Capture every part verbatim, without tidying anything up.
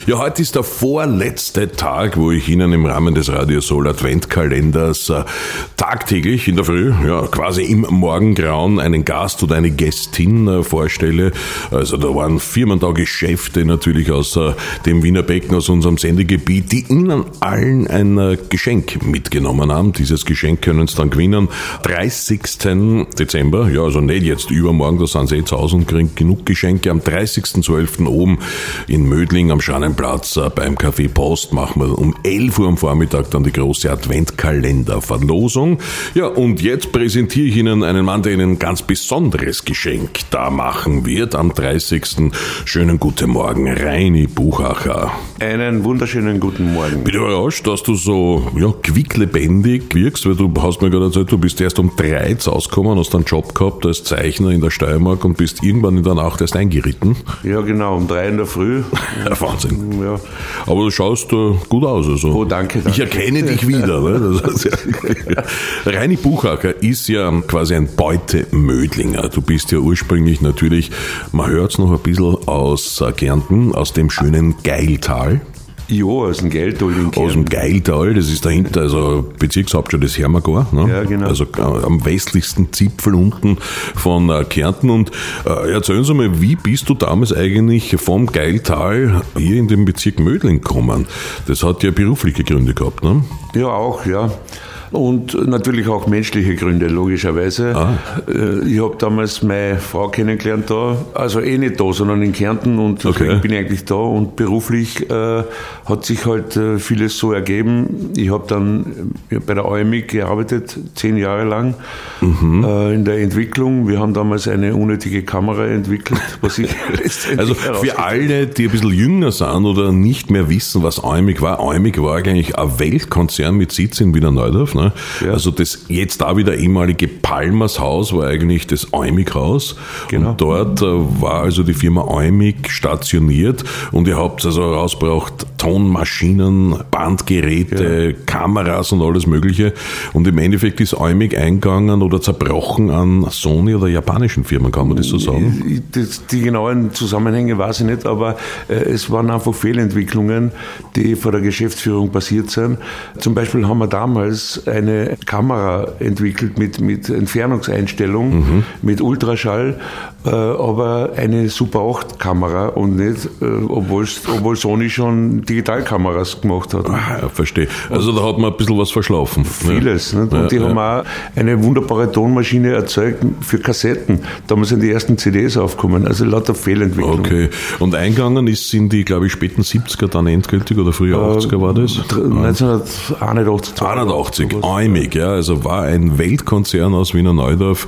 Ja, heute ist der vorletzte Tag, wo ich Ihnen im Rahmen des Radio Soul Adventkalenders äh, tagtäglich in der Früh, ja, quasi im Morgengrauen einen Gast oder eine Gästin äh, vorstelle. Also da waren Firmentag-Geschäfte natürlich aus äh, dem Wiener Becken, aus unserem Sendegebiet, die Ihnen allen ein äh, Geschenk mitgenommen haben. Dieses Geschenk können Sie dann gewinnen. dreißigsten Dezember, ja, also nicht jetzt übermorgen, da sind Sie eh zu Hause und kriegen genug Geschenke. Am dreißigsten zwölften oben in Mödling am Schrannenplatz äh, beim Café Post machen wir um elf Uhr am Vormittag dann die große Adventkalenderverlosung. Ja, und jetzt präsentiere ich Ihnen einen Mann, der Ihnen ein ganz besonderes Geschenk da machen wird. Am dreißigsten Schönen guten Morgen, Reini Buchacher. Einen wunderschönen guten Morgen. Bin überrascht, dass du so ja, quicklebendig wirkst, weil du hast mir gerade erzählt, du bist erst um drei rausgekommen, hast einen Job gehabt als Zeichner in der Steiermark und bist irgendwann in der Nacht erst eingeritten. Ja, genau, um drei in der Früh. Ja, Wahnsinn. Ja. Aber du schaust uh, gut aus. Also. Oh, danke, danke. Ich erkenne dich wieder. Ne? Das heißt, ja. Reini Buchacher ist ja quasi ein Beutemödlinger. Du bist ja ursprünglich natürlich, man hört es noch ein bisschen aus Kärnten, aus dem schönen Geiltal. Ja, aus dem Geiltal. Aus dem Geiltal, das ist dahinter, also Bezirkshauptstadt des Hermagor. Ne? Ja, genau. Also äh, am westlichsten Zipfel unten von äh, Kärnten. Und äh, erzählen Sie mal, wie bist du damals eigentlich vom Geiltal hier in den Bezirk Mödling gekommen? Das hat ja berufliche Gründe gehabt, ne? Ja, auch, ja. Und natürlich auch menschliche Gründe, logischerweise. Ah. Ich habe damals meine Frau kennengelernt da, also eh nicht da, sondern in Kärnten und deswegen okay. bin ich eigentlich da und beruflich äh, hat sich halt äh, vieles so ergeben. Ich habe dann ja, bei der A M I gearbeitet, zehn Jahre lang, mhm. äh, in der Entwicklung. Wir haben damals eine unnötige Kamera entwickelt, was ich also für alle, die ein bisschen jünger sind oder nicht mehr wissen, was A M I war, A M I war eigentlich ein Weltkonzern mit Sitz in Wiener Neudorf. Ne? Ja. Also das jetzt da wieder ehemalige Palmers Haus war eigentlich das A M I Haus. Genau. Und dort äh, war also die Firma A M I stationiert und ihr habt also rausgebracht Tonmaschinen, Bandgeräte, ja. Kameras und alles Mögliche. Und im Endeffekt ist A M I eingegangen oder zerbrochen an Sony oder japanischen Firmen, kann man das so sagen? Das, die genauen Zusammenhänge weiß ich nicht, aber äh, es waren einfach Fehlentwicklungen, die vor der Geschäftsführung passiert sind. Zum Beispiel haben wir damals eine Kamera entwickelt mit, mit Entfernungseinstellung, mhm. mit Ultraschall, äh, aber eine Super acht Kamera und nicht, äh, obwohl Sony schon Digitalkameras gemacht hat. Ah, ja, verstehe. Also da hat man ein bisschen was verschlafen. Vieles. Ja. Nicht? Und ja, die ja. haben auch eine wunderbare Tonmaschine erzeugt für Kassetten. Damals sind die ersten C Ds aufgekommen, also lauter Fehlentwicklung. Okay. Und eingegangen ist, sind die, glaube ich, späten siebziger dann endgültig oder früher achtziger war das? neunzehnhunderteinundachtzig. einundachtzig, A M I, ja, also war ein Weltkonzern aus Wiener Neudorf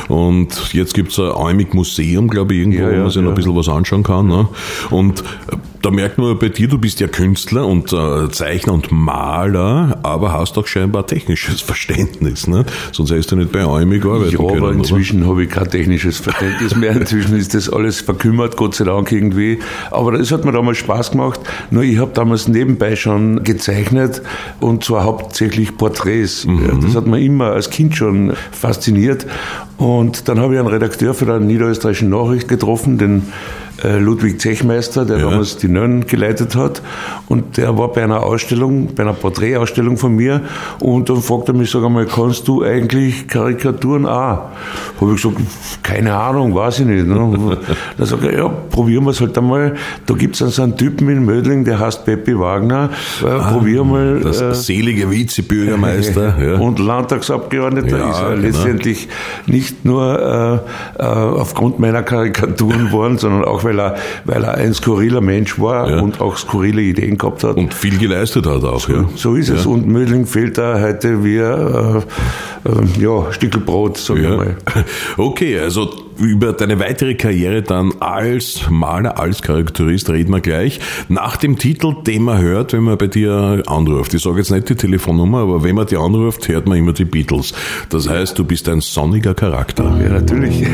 und jetzt gibt es ein A M I-Museum, glaube ich, irgendwo, ja, ja, wo man sich ja. noch ein bisschen was anschauen kann. Ne? Und da merkt man bei dir, du bist ja Künstler und äh, Zeichner und Maler, aber hast auch scheinbar technisches Verständnis, ne? Sonst hättest du nicht bei A M I gearbeitet. Ja, können, aber inzwischen habe ich kein technisches Verständnis mehr. Inzwischen ist das alles verkümmert, Gott sei Dank irgendwie. Aber das hat mir damals Spaß gemacht. Nur ich habe damals nebenbei schon gezeichnet und zwar hauptsächlich Porträts. Mhm. Das hat mir immer als Kind schon fasziniert. Und dann habe ich einen Redakteur für der Niederösterreichischen Nachricht getroffen, den Ludwig Zechmeister, der ja. damals die Nönn geleitet hat. Und der war bei einer Ausstellung, bei einer Porträtausstellung von mir. Und dann fragt er mich, sag einmal, kannst du eigentlich Karikaturen auch? Habe ich gesagt, keine Ahnung, weiß ich nicht. Ne? Dann sagt er, ja, probieren wir es halt einmal. Da gibt es so einen Typen in Mödling, der heißt Peppi Wagner. Ah, probier mal. Das äh, selige Vizebürgermeister. ja. Und Landtagsabgeordneter ja, ist er genau. letztendlich nicht nur äh, aufgrund meiner Karikaturen geworden, sondern auch weil er, weil er ein skurriler Mensch war ja. und auch skurrile Ideen gehabt hat. Und viel geleistet hat auch. So, ja. so ist es. Ja. Und Mödling fehlt da heute wie äh, äh, ja, Stückelbrot, sag ja. ich mal. Okay, also über deine weitere Karriere dann als Maler, als Karikaturist reden wir gleich. Nach dem Titel, den man hört, wenn man bei dir anruft. Ich sage jetzt nicht die Telefonnummer, aber wenn man die anruft, hört man immer die Beatles. Das heißt, du bist ein sonniger Charakter. Ja, natürlich.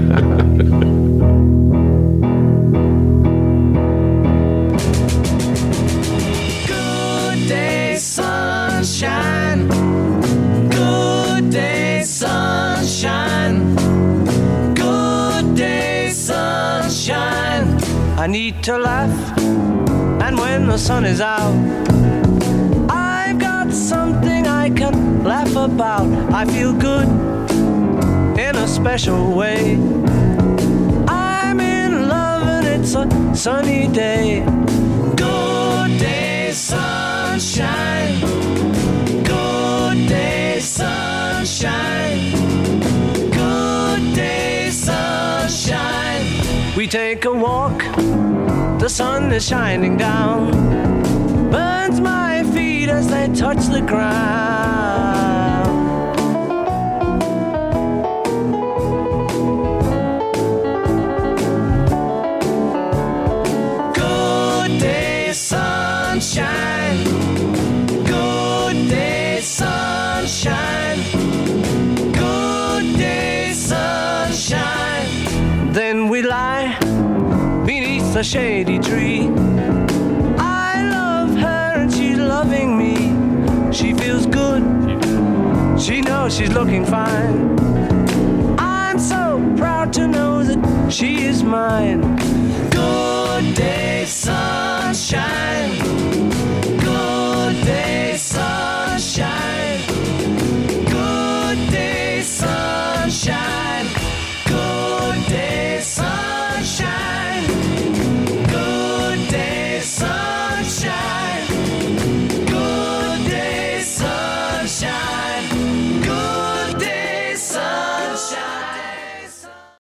Good day, sunshine. Good day, sunshine. Good day, sunshine. I need to laugh And when the sun is out, I've got something I can laugh about. I feel good in a special way. I'm in love and it's a sunny day. Good day, sunshine. Good day, sunshine. Good day, sunshine. We take a walk, the sun is shining down, burns my feet as they touch the ground. Good day, sunshine. Good day, sunshine. Good day, sunshine. Then we lie beneath a shady tree. I love her and she's loving me. She feels good, she knows she's looking fine. I'm so proud to know that she is mine. Good day, sunshine.